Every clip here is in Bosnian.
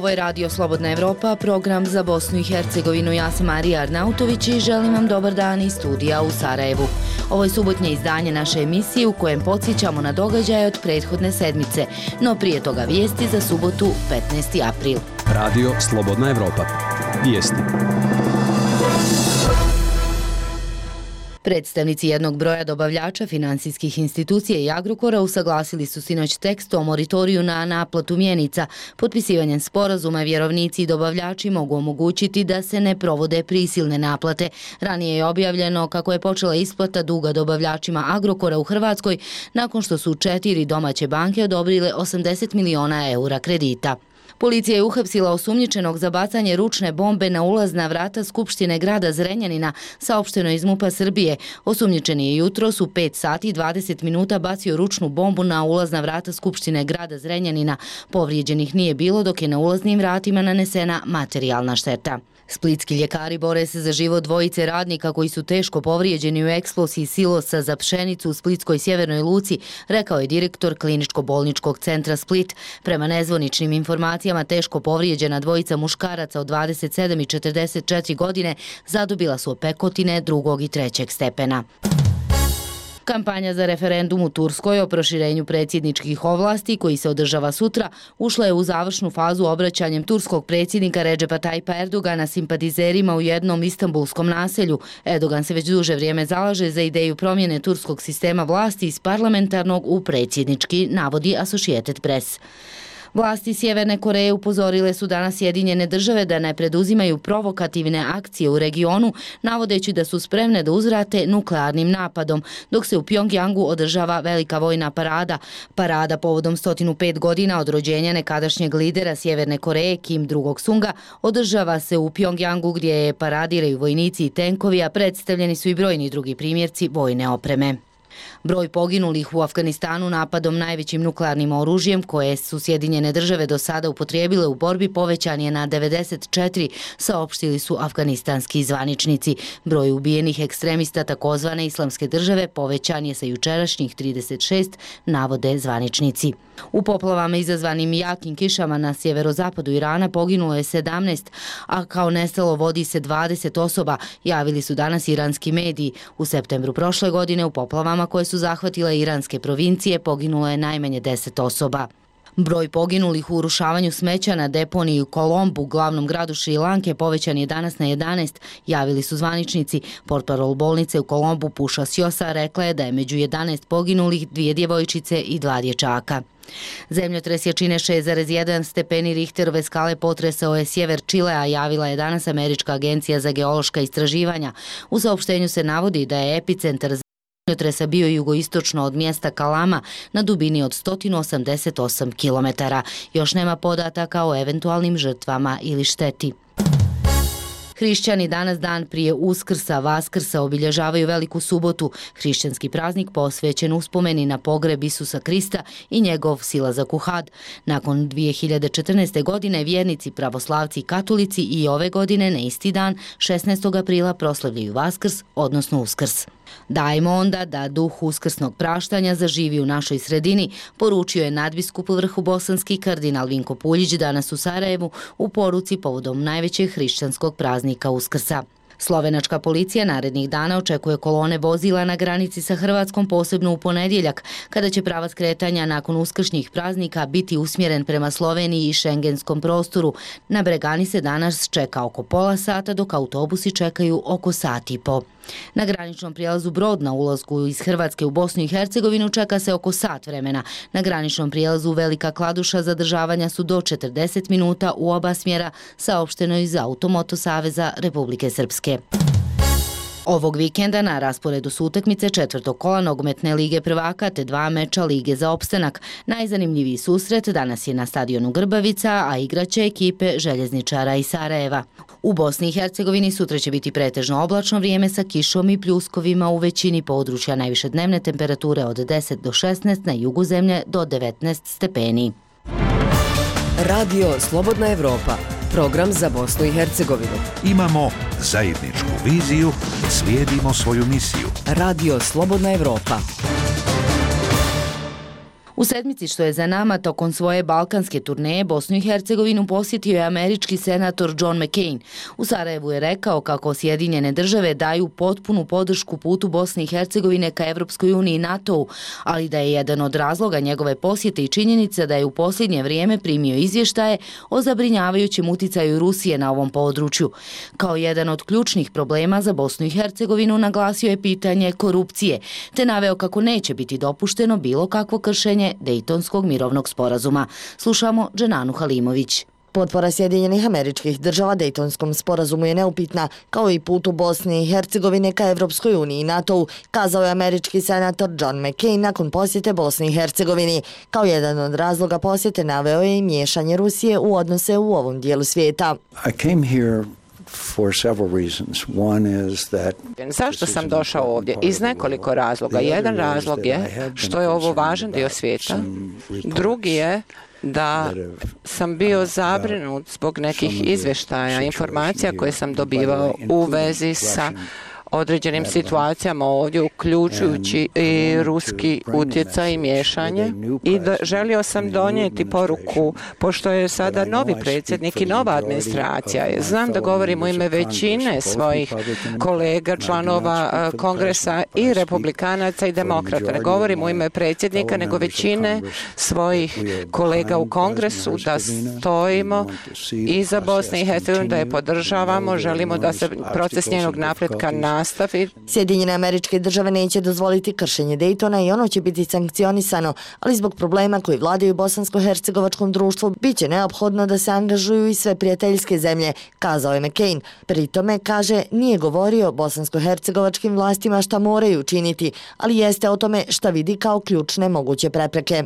Ovo je Radio Slobodna Evropa, program za Bosnu i Hercegovinu. Ja sam Marija Arnautović i želim vam dobar dan iz studija u Sarajevu. Ovo je subotnje izdanje naše emisije u kojem podsjećamo na događaje od prethodne sedmice, no prije toga vijesti za subotu 15. april. Radio Slobodna Evropa. Vijesti. Predstavnici jednog broja dobavljača finansijskih institucija i Agrokora usaglasili su sinoć tekst o moratoriju na naplatu mjenica. Potpisivanjem sporazuma vjerovnici i dobavljači mogu omogućiti da se ne provode prisilne naplate. Ranije je objavljeno kako je počela isplata duga dobavljačima Agrokora u Hrvatskoj nakon što su 4 domaće banke odobrile 80 miliona eura kredita. Policija je uhapsila osumnjičenog za bacanje ručne bombe na ulazna vrata Skupštine grada Zrenjanina, saopšteno iz MUP-a Srbije. Osumnjičeni je jutros u 5 sati i 20 minuta bacio ručnu bombu na ulazna vrata Skupštine grada Zrenjanina. Povrijeđenih nije bilo, dok je na ulaznim vratima nanesena materijalna šteta. Splitski ljekari bore se za život dvojice radnika koji su teško povrijeđeni u eksploziji silosa za pšenicu u Splitskoj sjevernoj luci, rekao je direktor Kliničko-bolničkog centra Split. Prema nezvoničnim informacijama, teško povrijeđena dvojica muškaraca od 27 i 44 godine zadobila su opekotine 2. i 3. stepena. Kampanja za referendum u Turskoj o proširenju predsjedničkih ovlasti, koji se održava sutra, ušla je u završnu fazu obraćanjem turskog predsjednika Redžepa Tajpa Erdogana simpatizerima u jednom istanbulskom naselju. Erdogan se već duže vrijeme zalaže za ideju promjene turskog sistema vlasti iz parlamentarnog u predsjednički, navodi Associated Press. Vlasti Sjeverne Koreje upozorile su danas Sjedinjene države da ne preduzimaju provokativne akcije u regionu, navodeći da su spremne da uzvrate nuklearnim napadom, dok se u Pjongjangu održava velika vojna parada. Parada povodom 105 godina od rođenja nekadašnjeg lidera Sjeverne Koreje Kim II-sunga održava se u Pjongjangu, gdje je paradiraju vojnici i tenkovi, a predstavljeni su i brojni drugi primjerci vojne opreme. Broj poginulih u Afganistanu napadom najvećim nuklearnim oružjem koje su Sjedinjene države do sada upotrijebile u borbi povećan je na 94, saopštili su afganistanski zvaničnici. Broj ubijenih ekstremista takozvane Islamske države povećan je sa jučerašnjih 36, navode zvaničnici. U poplavama izazvanim jakim kišama na sjeverozapadu Irana poginulo je 17, a kao nestalo vodi se 20 osoba, javili su danas iranski mediji. U septembru prošle godine u poplavama koje su zahvatile iranske provincije poginulo je najmanje 10 osoba. Broj poginulih u urušavanju smeća na deponiji u Kolombu, glavnom gradu Šri Lanke, povećan je danas na 11, javili su zvaničnici. Portparol bolnice u Kolombu Puša Sjosa rekla je da je među 11 poginulih 2 djevojčice i 2 dječaka. Zemljotres jačine 6,1 stepeni Richterove skale potresao je sjever Čilea, javila je danas Američka agencija za geološka istraživanja. U saopštenju se navodi da je epicentar zemljotresa bio jugoistočno od mjesta Kalama na dubini od 188 km. Još nema podataka o eventualnim žrtvama ili šteti. Hrišćani danas, dan prije Uskrsa, Vaskrsa, obilježavaju Veliku subotu, hrišćanski praznik posvećen uspomeni na pogreb Isusa Krista i njegov silazak u Had. Nakon 2014. godine vjernici, pravoslavci i katolici i ove godine na isti dan, 16. aprila, proslavljaju Vaskrs, odnosno Uskrs. Dajmo onda da duh uskrsnog praštanja zaživi u našoj sredini, poručio je nadbiskup Vrhobosanski kardinal Vinko Puljić danas u Sarajevu u poruci povodom najvećeg hrišćanskog praznika Uskrsa. Slovenačka policija narednih dana očekuje kolone vozila na granici sa Hrvatskom, posebno u ponedjeljak, kada će pravac kretanja nakon uskršnjih praznika biti usmjeren prema Sloveniji i šengenskom prostoru. Na Bregani se danas čeka oko pola sata, dok autobusi čekaju oko sat i po. Na graničnom prijelazu Brod na ulasku iz Hrvatske u Bosnu i Hercegovinu čeka se oko sat vremena. Na graničnom prijelazu Velika Kladuša zadržavanja su do 40 minuta u oba smjera, saopšteno iz Automoto Saveza Republike Srpske. Ovog vikenda na rasporedu su utakmice 4. kola nogometne lige prvaka te 2 meča lige za opstanak. Najzanimljiviji susret danas je na stadionu Grbavica, a igraće ekipe Željezničara i Sarajeva. U Bosni i Hercegovini sutra će biti pretežno oblačno vrijeme sa kišom i pljuskovima u većini područja, najviše dnevne temperature od 10 do 16, na jugu zemlje do 19 stepeni. Radio Slobodna Evropa, program za Bosnu i Hercegovinu. Imamo zajedničku viziju, slijedimo svoju misiju. Radio Slobodna Evropa. U sedmici što je za nama, tokom svoje balkanske turneje, Bosnu i Hercegovinu posjetio je američki senator John McCain. U Sarajevu je rekao kako Sjedinjene države daju potpunu podršku putu Bosne i Hercegovine ka Evropskoj uniji i NATO-u, ali da je jedan od razloga njegove posjete i činjenica da je u posljednje vrijeme primio izvještaje o zabrinjavajućem uticaju Rusije na ovom području. Kao jedan od ključnih problema za Bosnu i Hercegovinu naglasio je pitanje korupcije, te naveo kako neće biti dopušteno bilo kakvo kršenje Dejtonskog mirovnog sporazuma. Slušamo Dženanu Halimović. Potpora Sjedinjenih Američkih Država Dejtonskom sporazumu je neupitna, kao i putu Bosne i Hercegovine ka Evropskoj uniji i NATO-u, kazao je američki senator John McCain nakon posjete Bosni i Hercegovini. Kao jedan od razloga posjete naveo je i miješanje Rusije u odnose u ovom dijelu svijeta. Zašto sam došao ovdje? Iz nekoliko razloga. Jedan razlog je što je ovo važan dio svijeta. Drugi je da sam bio zabrinut zbog nekih izvještaja, informacija koje sam dobivao u vezi sa određenim situacijama ovdje, uključujući i ruski utjecaj i miješanje. I želio sam donijeti poruku, pošto je sada novi predsjednik i nova administracija. Znam da govorim u ime većine svojih kolega, članova kongresa i republikanaca i demokrata. Ne govorim u ime predsjednika, nego većine svojih kolega u kongresu, da stojimo iza Bosne i Hercegovine, da je podržavamo, želimo da se proces njenog napretka nastavi. Sjedinjene Američke Države neće dozvoliti kršenje Dejtona i ono će biti sankcionisano, ali zbog problema koji vladaju bosansko-hercegovačkom društvu biće neophodno da se angažuju i sve prijateljske zemlje, kazao je McCain. Pri tome, kaže, nije govorio bosansko-hercegovačkim vlastima šta moraju učiniti, ali jeste o tome šta vidi kao ključne moguće prepreke.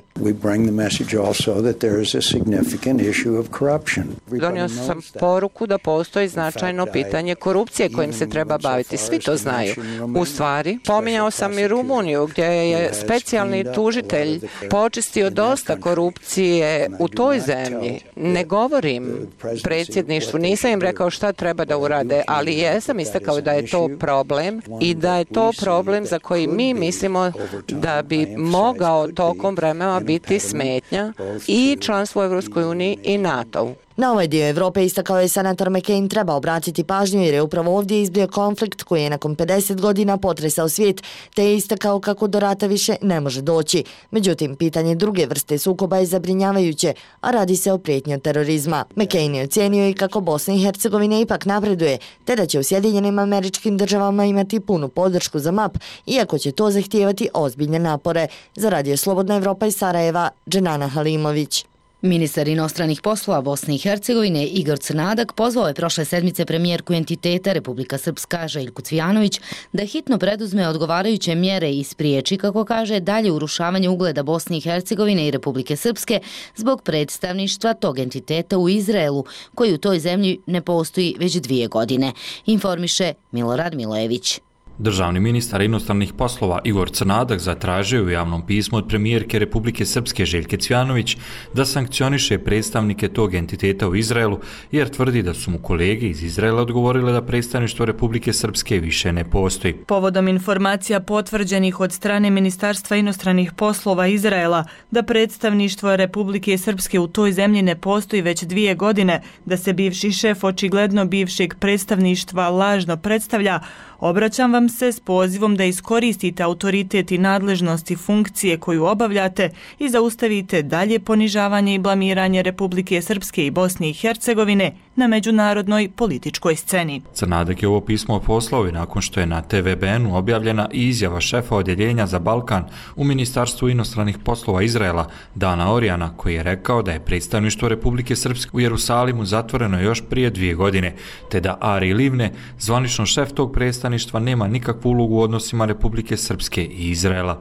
Donio sam poruku da postoji značajno pitanje korupcije kojim se treba baviti. Svi to znaju. U stvari, pominjao sam i Rumuniju, gdje je specijalni tužitelj počistio dosta korupcije u toj zemlji. Ne govorim predsjedništvu, nisam im rekao šta treba da urade, ali jesam istakao da je to problem i da je to problem za koji mi mislimo da bi mogao tokom vremena biti smetnja i članstvo u Evropskoj uniji i NATO-u. Na ovaj dio Evrope, istakao je senator McCain, treba obratiti pažnju jer je upravo ovdje izbio konflikt koji je nakon 50 godina potresao svijet, te je istakao kako do rata više ne može doći. Međutim, pitanje druge vrste sukoba je zabrinjavajuće, a radi se o prijetnji od terorizma. McCain je ocijenio i kako Bosna i Hercegovina ipak napreduje, te da će u Sjedinjenim Američkim Državama imati punu podršku za MAP, iako će to zahtijevati ozbiljne napore. Za Radio Slobodna Evropa iz Sarajeva, Dženana Halimović. Ministar inostranih poslova Bosne i Hercegovine Igor Crnadak pozvao je prošle sedmice premijerku entiteta Republika Srpska Željku Cvijanović da hitno preduzme odgovarajuće mjere i spriječi, kako kaže, dalje urušavanje ugleda Bosne i Hercegovine i Republike Srpske zbog predstavništva tog entiteta u Izraelu, koji u toj zemlji ne postoji već 2 godine, informiše Milorad Milojević. Državni ministar inostranih poslova Igor Crnadak zatražio u javnom pismu od premijerke Republike Srpske Željke Cvijanović da sankcioniše predstavnike tog entiteta u Izraelu, jer tvrdi da su mu kolege iz Izraela odgovorile da predstavništvo Republike Srpske više ne postoji. Povodom informacija potvrđenih od strane Ministarstva inostranih poslova Izraela da predstavništvo Republike Srpske u toj zemlji ne postoji već 2 godine, da se bivši šef očigledno bivšeg predstavništva lažno predstavlja, obraćam vam se s pozivom da iskoristite autoritet i nadležnosti funkcije koju obavljate i zaustavite dalje ponižavanje i blamiranje Republike Srpske i Bosne i Hercegovine na međunarodnoj političkoj sceni. Crnadak je ovo pismo poslao i nakon što je na TVBN-u objavljena i izjava šefa odjeljenja za Balkan u Ministarstvu inostranih poslova Izraela, Dana Orijana, koji je rekao da je predstavništvo Republike Srpske u Jerusalimu zatvoreno još prije 2 godine, te da Ari Livne, zvanično šef tog predstavništva, nema nikakvu ulogu u odnosima Republike Srpske i Izraela.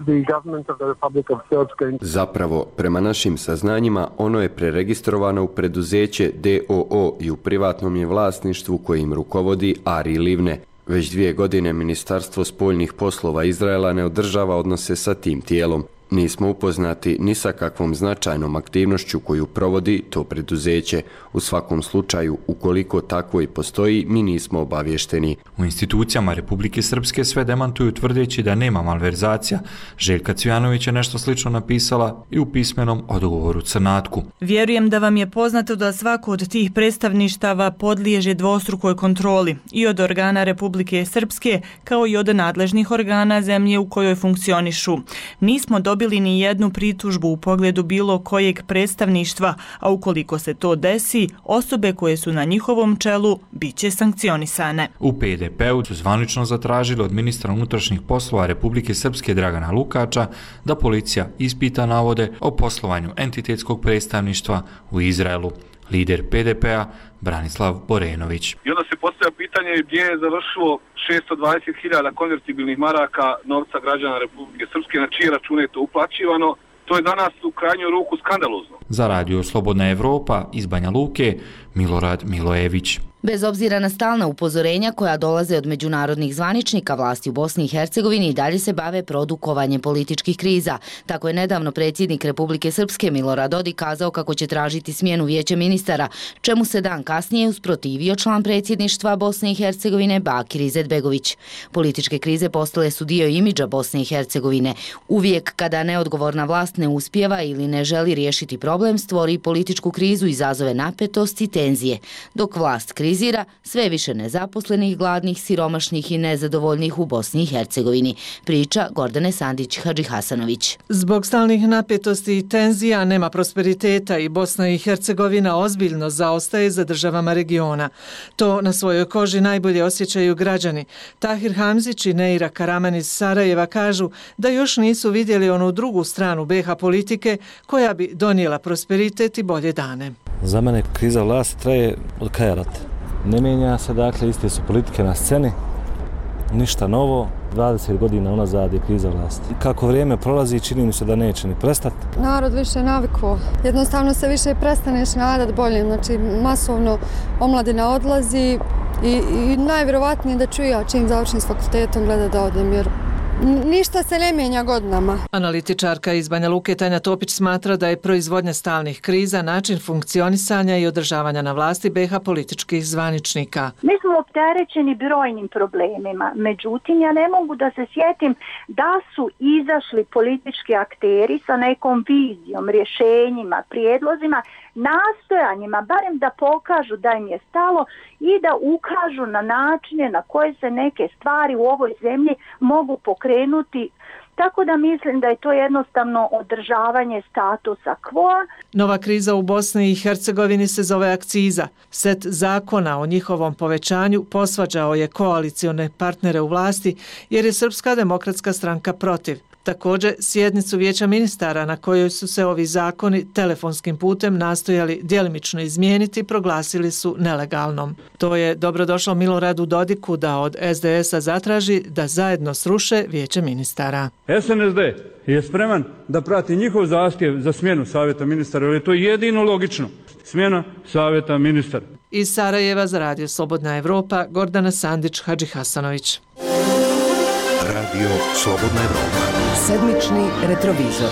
Zapravo, prema našim saznanjima, ono je preregistrovano u preduzeće DOO i u privatnom je vlasništvu kojim rukovodi Ari Livne. Već 2 godine Ministarstvo spoljnih poslova Izraela ne održava odnose sa tim tijelom. nismo upoznati ni sa kakvom značajnom aktivnošću koju provodi to preduzeće. U svakom slučaju, ukoliko tako i postoji, mi nismo obavješteni. U institucijama Republike Srpske sve demantuju tvrdeći da nema malverzacija. Željka Cvijanović je nešto slično napisala i u pismenom odgovoru Crnatku. Vjerujem da vam je poznato da svako od tih predstavništava podliježe dvostrukoj kontroli i od organa Republike Srpske kao i od nadležnih organa zemlje u kojoj funkcionišu. Nismo dobili ni jednu pritužbu u pogledu bilo kojeg predstavništva, a ukoliko se to desi, osobe koje su na njihovom čelu bit će sankcionisane. U PDP-u su zvanično zatražili od ministra unutrašnjih poslova Republike Srpske Dragana Lukača da policija ispita navode o poslovanju entitetskog predstavništva u Izraelu. Lider PDP-a Branislav Borenović. I onda se postavlja pitanje gdje je završilo 620.000 konvertibilnih maraka novca građana Republike Srpske, na čije račune je to uplaćivano. To je danas u krajnju ruku skandalozno. Za Radio Slobodna Evropa iz Banja Luke, Milorad Milojević. Bez obzira na stalna upozorenja koja dolaze od međunarodnih zvaničnika, vlasti u Bosni i Hercegovini i dalje se bave produkovanjem političkih kriza. Tako je nedavno predsjednik Republike Srpske Milorad Dodik kazao kako će tražiti smjenu vijeća ministara, čemu se dan kasnije usprotivio član predsjedništva Bosne i Hercegovine Bakir Izetbegović. Političke krize postale su dio imidža Bosne i Hercegovine. Uvijek kada neodgovorna vlast ne uspijeva ili ne želi riješiti problem, stvori političku krizu i izazove napetost i tenzije. Dok vlast krizira, sve više nezaposlenih, gladnih, siromašnih i nezadovoljnih u Bosni i Hercegovini, priča Gordane Sandić-Hadžihasanović. Zbog stalnih napetosti i tenzija nema prosperiteta i Bosna i Hercegovina ozbiljno zaostaje za državama regiona. To na svojoj koži najbolje osjećaju građani. Tahir Hamzić i Neira Karaman iz Sarajeva kažu da još nisu vidjeli onu drugu stranu BiH politike koja bi donijela prosperitet i bolje dane. Za mene kriza vlasti traje od kraja rata. Ne mijenja se, dakle, iste su politike na sceni, ništa novo, 20 godina unazad je kriza vlasti. Kako vrijeme prolazi, čini mi se da neće ni prestati. Narod više navikao, jednostavno se više prestaneš nadat bolje, znači masovno omladina odlazi i najvjerovatnije da ću ja čim završim s fakultetom gleda da odem, jer ništa se ne mijenja godinama. Analitičarka iz Banja Luke Tanja Topić smatra da je proizvodnja stalnih kriza način funkcionisanja i održavanja na vlasti BiH političkih zvaničnika. Mi smo opterećeni brojnim problemima, međutim ja ne mogu da se sjetim da su izašli politički akteri sa nekom vizijom, rješenjima, prijedlozima, nastojanjima, barem da pokažu da im je stalo i da ukažu na načine na koje se neke stvari u ovoj zemlji mogu pokrenuti. Tako da mislim da je to jednostavno održavanje statusa quo. Nova kriza u Bosni i Hercegovini se zove akciza. Set zakona o njihovom povećanju posvađao je koalicione partnere u vlasti jer je Srpska demokratska stranka protiv. Također, sjednicu vijeća ministara na kojoj su se ovi zakoni telefonskim putem nastojali djelimično izmijeniti proglasili su nelegalnom. To je dobrodošlo Miloradu Dodiku da od SDS-a zatraži da zajedno sruše vijeće ministara. SNSD je spreman da prati njihov zahtjev za smjenu savjeta ministara, jer je to jedino logično. Smjena savjeta ministara. Iz Sarajeva za Radio Slobodna Evropa, Gordana Sandić-Hadžihasanović. Radio Slobodna Evropa. Sedmični retrovizor.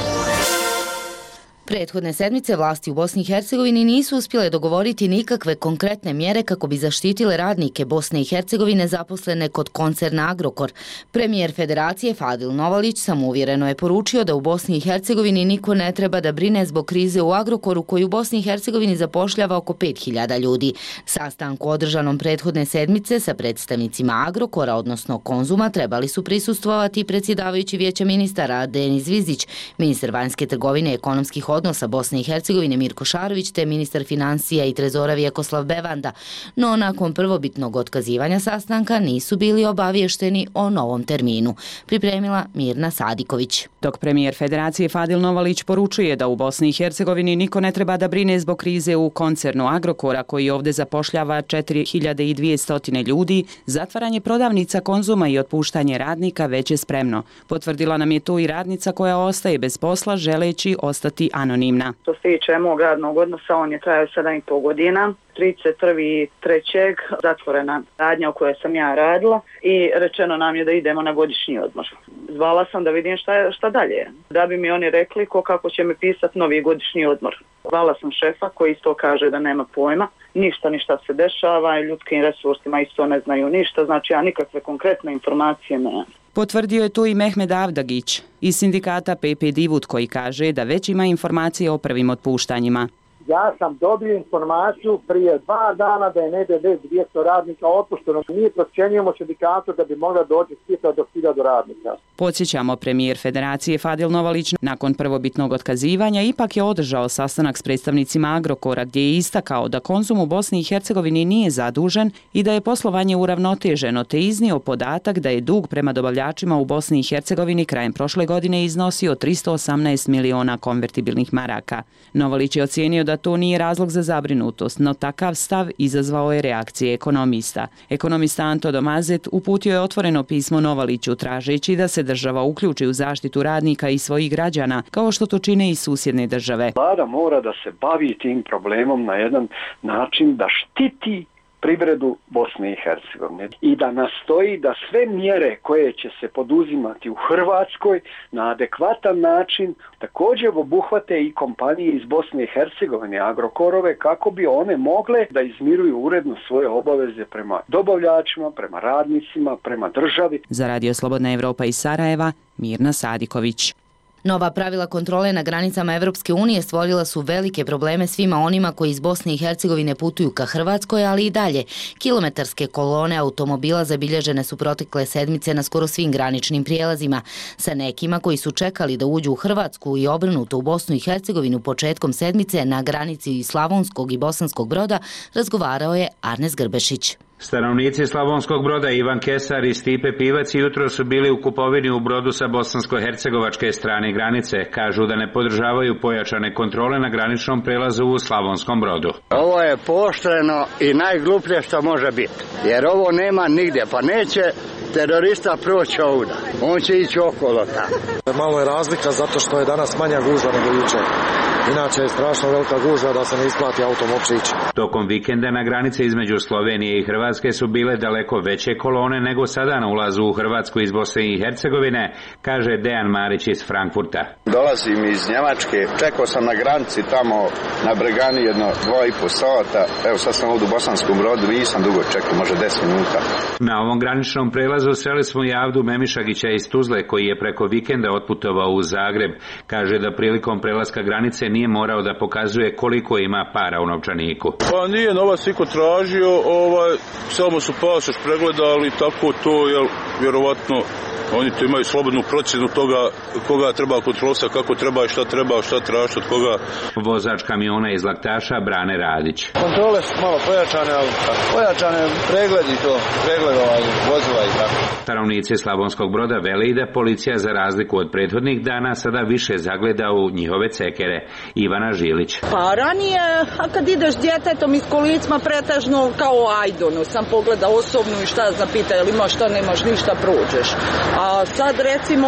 Prethodne sedmice vlasti u Bosni i Hercegovini nisu uspjele dogovoriti nikakve konkretne mjere kako bi zaštitile radnike Bosne i Hercegovine zaposlene kod koncerna Agrokor. Premijer Federacije Fadil Novalić samouvjereno je poručio da u Bosni i Hercegovini niko ne treba da brine zbog krize u Agrokoru koji u Bosni i Hercegovini zapošljava oko 5.000 ljudi. Sastanku održanom prethodne sedmice sa predstavnicima Agrokora, odnosno Konzuma, trebali su prisustvovati predsjedavajući vijeća ministara Denis Zvizić, ministar vanjske trgovine i ekonomskih odnosa Bosne i Hercegovine Mirko Šarović te ministar financija i trezora Vjekoslav Bevanda, no nakon prvobitnog otkazivanja sastanka nisu bili obavješteni o novom terminu. Pripremila Mirna Sadiković. Dok premijer Federacije Fadil Novalić poručuje da u Bosni i Hercegovini niko ne treba da brine zbog krize u koncernu Agrokora koji ovdje zapošljava 4.200 ljudi, zatvaranje prodavnica Konzuma i otpuštanje radnika već je spremno. Potvrdila nam je to i radnica koja ostaje bez posla želeći ostati anonimna. anonimna. Što se tiče mog radnog odnosa, on je trajao 7,5 godina. 31.3. zatvorena radnja u kojoj sam ja radila i rečeno nam je da idemo na godišnji odmor. Zvala sam da vidim šta dalje. Da bi mi oni rekli kako će mi pisati novi godišnji odmor. Zvala sam šefa koji isto kaže da nema pojma. Ništa se dešava i ljudskim resursima isto ne znaju ništa. Znači ja nikakve konkretne informacije nemam. Potvrdio je to i Mehmed Avdagić iz sindikata PP Divut koji kaže da već ima informacije o prvim otpuštanjima. Ja sam dobio informaciju prije 2 dana da je negdje 200 radnika otpušteno. Mi procjenjujemo sindikatu da bi mogla doći do 1000 radnika. Podsjećamo, premijer Federacije Fadil Novalić nakon prvobitnog otkazivanja ipak je održao sastanak s predstavnicima Agrokora gdje je istakao da Konzum u Bosni i Hercegovini nije zadužen i da je poslovanje uravnoteženo, te iznio podatak da je dug prema dobavljačima u Bosni i Hercegovini krajem prošle godine iznosio 318 miliona konvertibilnih maraka. Novalić je ocijenio da to nije razlog za zabrinutost, no takav stav izazvao je reakcije ekonomista. Ekonomista Anto Domazet uputio je otvoreno pismo Novaliću tražeći da se država uključi u zaštitu radnika i svojih građana, kao što to čine i susjedne države. Vlada mora da se bavi tim problemom na jedan način da štiti privredu Bosne i Hercegovine i da nastoji da sve mjere koje će se poduzimati u Hrvatskoj na adekvatan način također obuhvate i kompanije iz Bosne i Hercegovine, Agrokorove, kako bi one mogle da izmiruju uredno svoje obaveze prema dobavljačima, prema radnicima, prema državi. Za Radio Slobodna Evropa iz Sarajeva, Mirna Sadiković. Nova pravila kontrole na granicama Evropske unije stvorila su velike probleme svima onima koji iz Bosne i Hercegovine putuju ka Hrvatskoj, ali i dalje. Kilometarske kolone automobila zabilježene su protekle sedmice na skoro svim graničnim prijelazima. Sa nekima koji su čekali da uđu u Hrvatsku i obrnuto u Bosnu i Hercegovinu početkom sedmice na granici Slavonskog i Bosanskog Broda razgovarao je Arnes Grbešić. Stanovnici Slavonskog Broda Ivan Kesar i Stipe Pivac jutro su bili u kupovini u Brodu sa bosansko-hercegovačke strane granice. Kažu da ne podržavaju pojačane kontrole na graničnom prelazu u Slavonskom Brodu. Ovo je pooštreno i najgluplje što može biti, jer ovo nema nigdje, pa neće terorista proći ovdje. On će ići okolo tamo. Malo je razlika zato što je danas manja gužva nego jučer. Inače je strašno velika gužva da se ne isplati autom uopće ići. Tokom vikenda na granice između Slovenije i Hrvatske su bile daleko veće kolone nego sada na ulazu u Hrvatsku iz Bosne i Hercegovine, kaže Dejan Marić iz Frankfurta. Dolazim iz Njemačke, čekao sam na granici tamo na Bregani jedno 2,5 sata. Evo sad sam ovdje u Bosanskom Brodu, nisam dugo čekao, može 10 minuta. Na ovom graničnom prelazu sreli smo i Avdu Memišagića iz Tuzle koji je preko vikenda otputovao u Zagreb. Kaže da prilikom prelaska granice nije morao da pokazuje koliko ima para u novčaniku. Pa nije novac niko tražio, samo su pasoš pregledali, tako to, vjerovatno oni tu imaju slobodnu procjenu toga koga treba kontrolisati, kako treba i šta traži od koga. Vozač kamiona iz Laktaša Brane Radić. Kontrole su malo pojačane pregledi to, vozila i tako. Stanovnici Slavonskog Broda vele i da policija za razliku od prethodnih dana sada više zagleda u njihove cekere. Ivana Žilić. Pa ranije, a kad ideš djetetom iz kolicima pretežno kao ajdonu, sam pogleda osobnu i šta znam pita, jel imaš šta, nemaš ništa, prođeš. A sad recimo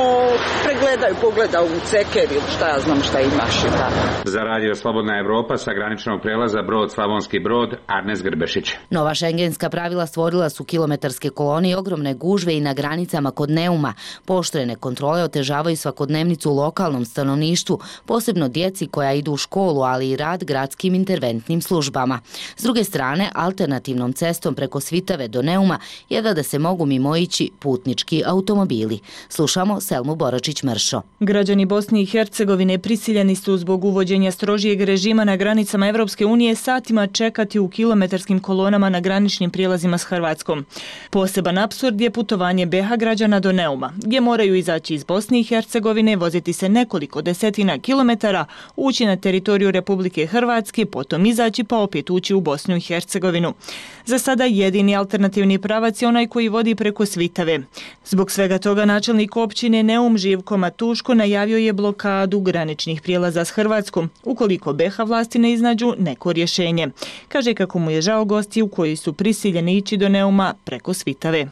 pogleda u ceker ili šta ja znam šta imaš i tako. Za Radio Slobodna Evropa sa graničnog prelaza Brod Slavonski Brod, Arnes Grbešić. Nova šengenska pravila stvorila su kilometarske kolone i ogromne gužve i na granicama kod Neuma. Pooštrene kontrole otežavaju svakodnevnicu u lokalnom stanovništvu, posebno djeci koja idu u školu, ali i rad gradskim interventnim službama. S druge strane, alternativnom cestom preko Svitave do Neuma jedva da se mogu mimoići putnički automobili. Slušamo Selmu Boračić-Mršo. Građani Bosne i Hercegovine prisiljeni su zbog uvođenja strožijeg režima na granicama Evropske unije satima čekati u kilometarskim kolonama na graničnim prijelazima s Hrvatskom. Poseban apsurd je putovanje BiH građana do Neuma, gdje moraju izaći iz Bosne i Hercegovine, voziti se nekoliko desetina kilometara, ući na teritoriju Republike Hrvatske, potom izaći pa opet ući u Bosnu i Hercegovinu. Za sada jedini alternativni pravac je onaj koji vodi preko Svitave. Zbog svega toga načelnik općine Neum Živko Matuško najavio je blokadu graničnih prijelaza s Hrvatskom ukoliko BiH vlasti ne iznađu neko rješenje. Kaže kako mu je žao gostiju koji su prisiljeni ići do Neuma preko Svitave. Gosti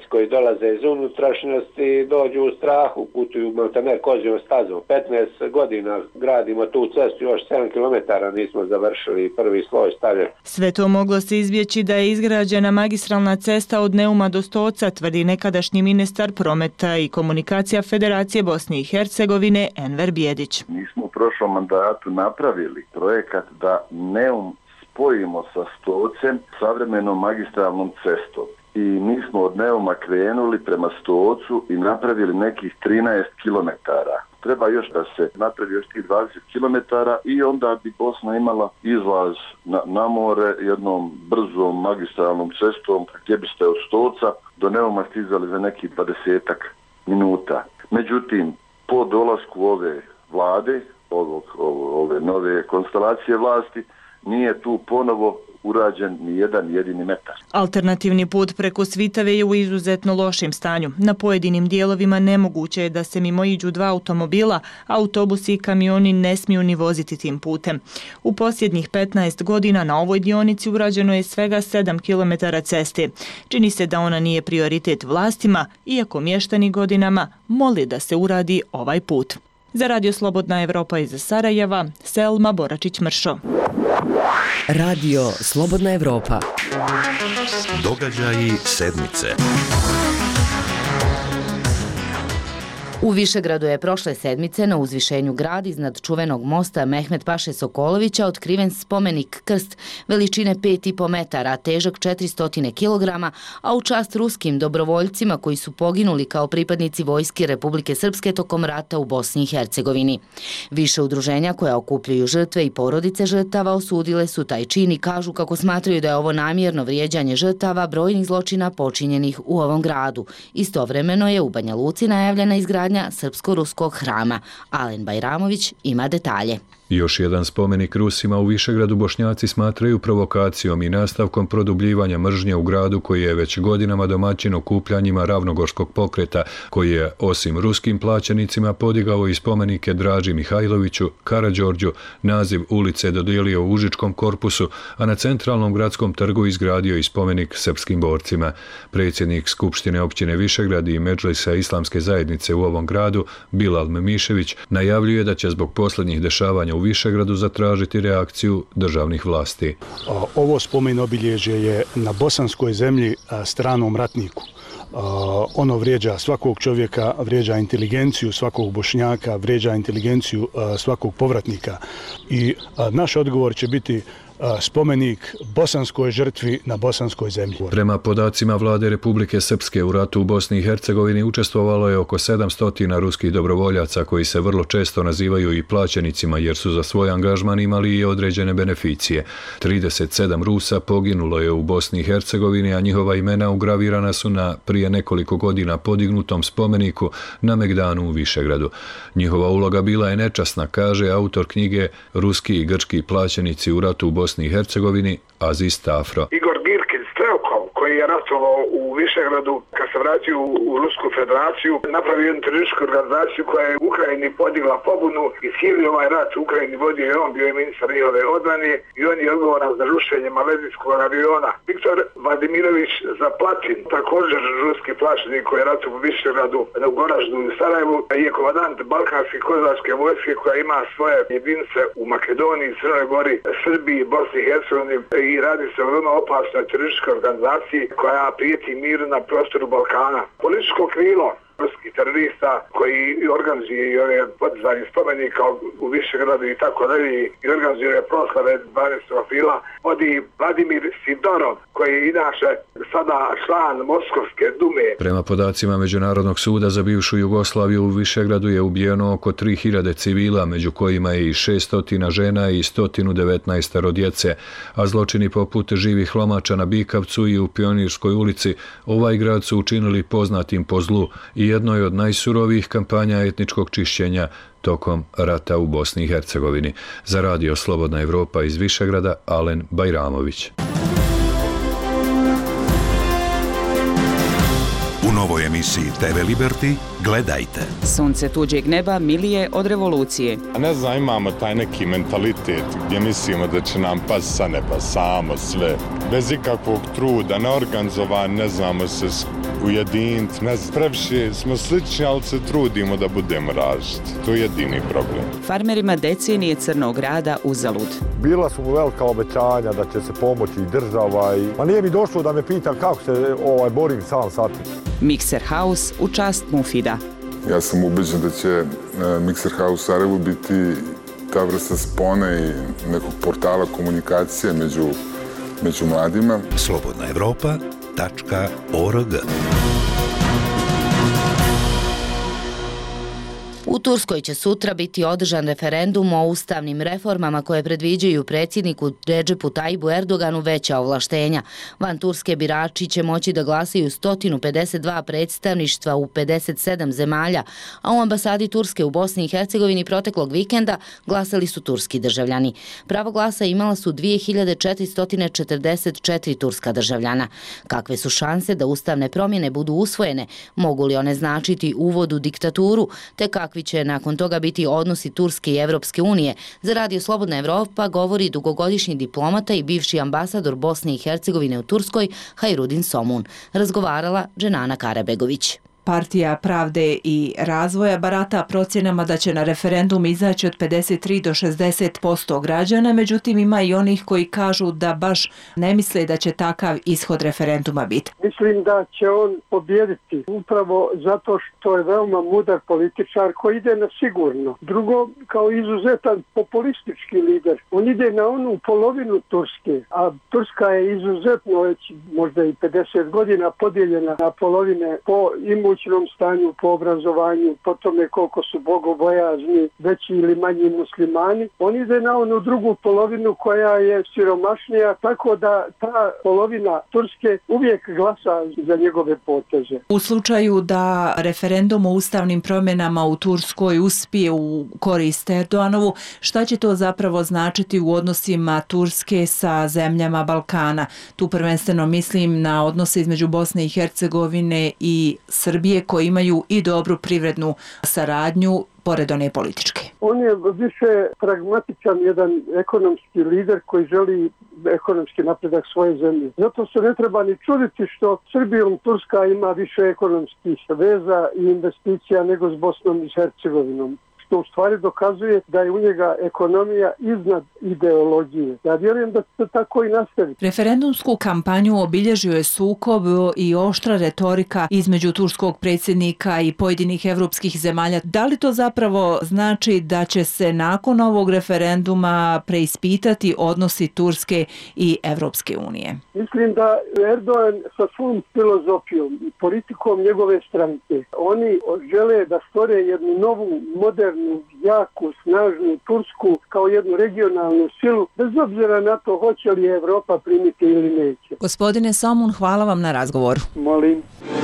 koji dolaze iz unutrašnjosti dođu u strahu, putuju maltene kozijom stazom. 15 godina gradimo tu cestu, još 7 km nismo završili, prvi sloj stavljen. Sve to moglo se izbjeći da je izgrađena magistralna cesta od Neuma do Stoca, tvrdi nekadašnji ministar prometa i komunikacija Federacije Bosne i Hercegovine Enver Bijedić. Mi smo u prošlom mandatu napravili projekat da Neum spojimo sa Stocem savremenom magistralnom cestom. I mi smo od Neuma krenuli prema Stocu i napravili nekih 13 km. Treba još da se napravi još tih 20 km i onda bi Bosna imala izlaz na more jednom brzom magistralnom cestom gdje biste od Stoca do Neuma stizali za nekih 20 minuta. Međutim, po dolasku ove vlade, ove nove konstelacije vlasti, nije tu ponovo urađen ni jedan jedini metar. Alternativni put preko Svitave je u izuzetno lošem stanju. Na pojedinim dijelovima nemoguće je da se mimo iđu 2 automobila, autobusi i kamioni ne smiju ni voziti tim putem. U posljednjih 15 godina na ovoj dionici urađeno je svega 7 km ceste. Čini se da ona nije prioritet vlastima, iako mještani godinama moli da se uradi ovaj put. Za Radio Slobodna Evropa iz Sarajeva, Selma Boračić-Mršo. Radio Slobodna Evropa. Događaji sedmice. U Višegradu je prošle sedmice na uzvišenju grada iznad čuvenog mosta Mehmet Paše Sokolovića otkriven spomenik krst veličine 5,5 metara, težak 400 kg, a u čast ruskim dobrovoljcima koji su poginuli kao pripadnici vojske Republike Srpske tokom rata u Bosni i Hercegovini. Više udruženja koja okupljuju žrtve i porodice žrtava osudile su taj čin i kažu kako smatraju da je ovo namjerno vrijeđanje žrtava brojnih zločina počinjenih u ovom gradu. Istovremeno je u Banja Luci najavljena izgradnja srpsko-ruskog hrama. Alen Bajramović ima detalje. Još jedan spomenik Rusima u Višegradu Bošnjaci smatraju provokacijom i nastavkom produbljivanja mržnje u gradu koji je već godinama domaćin okupljanjima Ravnogorskog pokreta, koji je osim ruskim plaćenicima podigao i spomenike Draži Mihajloviću, Karađorđu, naziv ulice dodijelio u Užičkom korpusu, a na centralnom gradskom trgu izgradio i spomenik srpskim borcima. Predsjednik Skupštine općine Višegrad i Medžlisa Islamske zajednice u ovom gradu, Bilal Memišević, najavljuje da će zbog posljednjih dešavanja u Višegradu zatražiti reakciju državnih vlasti. Ovo spomen obilježje je na bosanskoj zemlji stranom ratniku. Ono vrijeđa svakog čovjeka, vrijeđa inteligenciju svakog Bošnjaka, vrijeđa inteligenciju svakog povratnika. I naš odgovor će biti spomenik bosanskoj žrtvi na bosanskoj zemlji. Prema podacima vlade Republike Srpske u ratu u Bosni i Hercegovini učestvovalo je oko 700 ruskih dobrovoljaca koji se vrlo često nazivaju i plaćenicima jer su za svoj angažman imali i određene beneficije. 37 Rusa poginulo je u Bosni i Hercegovini, a njihova imena ugravirana su na prije nekoliko godina podignutom spomeniku na Megdanu u Višegradu. Njihova uloga bila je nečasna, kaže autor knjige Ruski i grčki plaćenici u ratu u Bosni i Hercegovini, Aziz Tafro. Igor Girkin Strelkov, koji je ratovao u Višegradu, kad se vratio u Rusku federaciju, napravio jednu terorističku organizaciju koja je u Ukrajini podigla pobunu i cijeli ovaj rat u Ukrajini vodio je on, bio je ministar njihove odbrane i on je odgovoran za rušenje malezijskog aviona. Viktor Vladimirović Zaplatin, također ruski plaćenik koji je ratovao u Višegradu, u Goraždu i Sarajevu, je komandant Balkanske kozačke vojske koja ima svoje jedinice u Makedoniji, Crnoj Gori, Srbiji, Bosni i Hercegovini i radi se o veoma opasnoj terorističkoj organizaciji koja prijeti miru na prostoru Balkana. Političko krilo ruskih terorista koji organizuje i ove podizanje spomenika u Višegradu i tako dalje i organizuje proslave 12. aprila vodi Vladimir Sidorov koji je inače sada član Moskovske dume. Prema podacima Međunarodnog suda za bivšu Jugoslaviju u Višegradu je ubijeno oko 3000 civila, među kojima je i 600 žena i 119 djece, a zločini poput živih lomača na Bikavcu i u Pionirskoj ulici ovaj grad su učinili poznatim po zlu i jednoj od najsurovijih kampanja etničkog čišćenja tokom rata u Bosni i Hercegovini. Za Radio Slobodna Evropa iz Višegrada, Alen Bajramović. U novoj emisiji TV Liberty gledajte. Sunce tuđeg neba milije od revolucije. Ne znam, imamo taj neki mentalitet gdje mislimo da će nam pasti sa neba samo sve. Bez ikakvog truda, neorganizovan, ne znamo se ujediniti. Ne znam, previše smo slični, ali se trudimo da budemo različiti. To je jedini problem. Farmerima decenije crnog rada uzalud. Bila su mu velika obećanja da će se pomoći i država. Ma nije mi došlo da me pita kako se borim sam sa tim. Mixer House u čast Mufida. Ja sam ubeđen da će Mixer House u Sarajevu biti ta vrsta spone i nekog portala komunikacije među mladima. slobodnaevropa.org. U Turskoj će sutra biti održan referendum o ustavnim reformama koje predviđaju predsjedniku Redžepu Tajibu Erdoganu veća ovlaštenja. Van Turske birači će moći da glasaju 152 predstavništva u 57 zemalja, a u ambasadi Turske u Bosni i Hercegovini proteklog vikenda glasali su turski državljani. Pravo glasa imala su 2444 turska državljana. Kakve su šanse da ustavne promjene budu usvojene? Mogu li one značiti uvod u diktaturu? Te kakvi će nakon toga biti odnosi Turske i Evropske unije? Za Radio Slobodna Evropa govori dugogodišnji diplomata i bivši ambasador Bosne i Hercegovine u Turskoj Hajrudin Somun. Razgovarala Dženana Karabegović. Partija Pravde i razvoja barata procjenama da će na referendum izaći od 53 do 60% građana, međutim ima i onih koji kažu da baš ne misle da će takav ishod referenduma biti. Mislim da će on pobijediti upravo zato što je veoma mudar političar koji ide na sigurno. Drugo, kao izuzetan populistički lider. On ide na onu polovinu Turske, a Turska je izuzetno već možda i 50 godina podijeljena na polovine po imućnom stanju, po obrazovanju, po tome koliko su bogobojazni, veći ili manji muslimani. On ide na onu drugu polovinu koja je siromašnija, tako da ta polovina Turske uvijek glasa za njegove poteze. U slučaju da referendum o ustavnim promjenama u Turskoj uspije u korist Erdoganovu, šta će to zapravo značiti u odnosima Turske sa zemljama Balkana? Tu prvenstveno mislim na odnose između Bosne i Hercegovine i Srbije, koji imaju i dobru privrednu saradnju pored one političke. On je više pragmatičan, jedan ekonomski lider koji želi ekonomski napredak svoje zemlje. Zato se ne treba ni čuditi što Srbijom Turska ima više ekonomskih veza i investicija nego s Bosnom i Hercegovinom, što u stvari dokazuje da je u njega ekonomija iznad ideologije. Ja vjerujem da se tako i nastavi. Referendumsku kampanju obilježio je sukob i oštra retorika između turskog predsjednika i pojedinih evropskih zemalja. Da li to zapravo znači da će se nakon ovog referenduma preispitati odnosi Turske i Evropske unije? Mislim da Erdogan sa svom filozofijom i politikom njegove stranke, oni žele da stvore jednu novu, modernu, jaku, snažnu Tursku kao jednu regionalnu silu, bez obzira na to hoće li Evropa primiti ili neće. Gospodine Somun, hvala vam na razgovoru. Molim.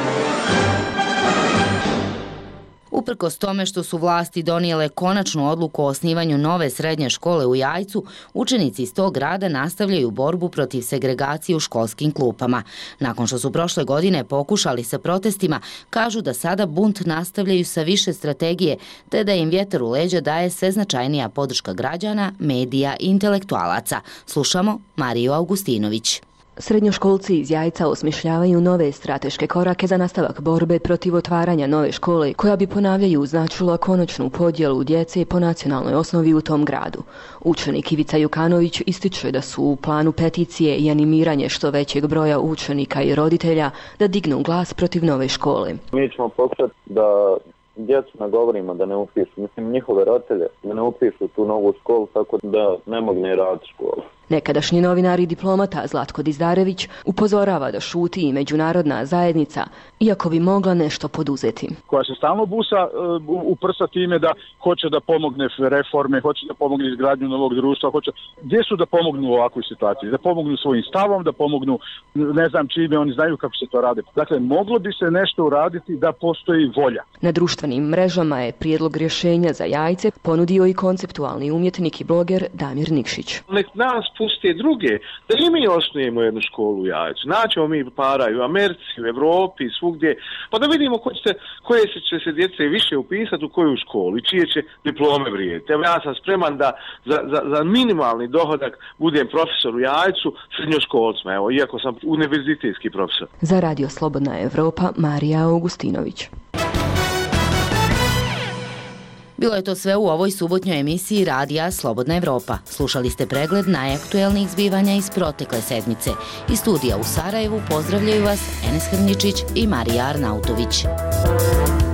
Uprkos tome što su vlasti donijele konačnu odluku o osnivanju nove srednje škole u Jajcu, učenici iz tog grada nastavljaju borbu protiv segregacije u školskim klupama. Nakon što su prošle godine pokušali sa protestima, kažu da sada bunt nastavljaju sa više strategije, te da im vjetar u leđa daje sve značajnija podrška građana, medija i intelektualaca. Slušamo Mariju Augustinović. Srednjoškolci iz Jajca osmišljavaju nove strateške korake za nastavak borbe protiv otvaranja nove škole, koja bi, ponavljaju, značila konačnu podjelu djece po nacionalnoj osnovi u tom gradu. Učenik Ivica Jukanović ističe da su u planu peticije i animiranje što većeg broja učenika i roditelja da dignu glas protiv nove škole. Mi ćemo pokušati da djecu nagovorimo da ne upišu, mislim njihove roditelje, da ne upišu tu novu školu, tako da ne mogne raditi školu. Nekadašnji novinar i diplomata Zlatko Dizdarević upozorava da šuti i međunarodna zajednica, iako bi mogla nešto poduzeti. Koja se stalno busa u prsa time da hoće da pomogne reforme, hoće da pomogne izgradnju novog društva, gdje su da pomognu u ovakvoj situaciji? Da pomognu svojim stavom, da pomognu ne znam čime, oni znaju kako se to rade. Dakle, moglo bi se nešto uraditi da postoji volja. Na društvenim mrežama je prijedlog rješenja za Jajce ponudio i konceptualni umjetnik i bloger Damir Nikšić. Nek nas puste druge, da i mi osnujemo jednu školu u Jajcu. Naćemo mi para i u Americi, u Evropi, svugdje, pa da vidimo koje će se djece više upisati u koju školu i čije će diplome vrijediti. Evo ja sam spreman da za minimalni dohodak budem profesor u Jajcu srednjoškolcima, evo, iako sam univerzitetski profesor. Za Radio Slobodna Evropa, Marija Augustinović. Bilo je to sve u ovoj subotnjoj emisiji Radija Slobodna Evropa. Slušali ste pregled najaktuelnijih zbivanja iz protekle sedmice. Iz studija u Sarajevu pozdravljaju vas Enes Hrničić i Marija Arnautović.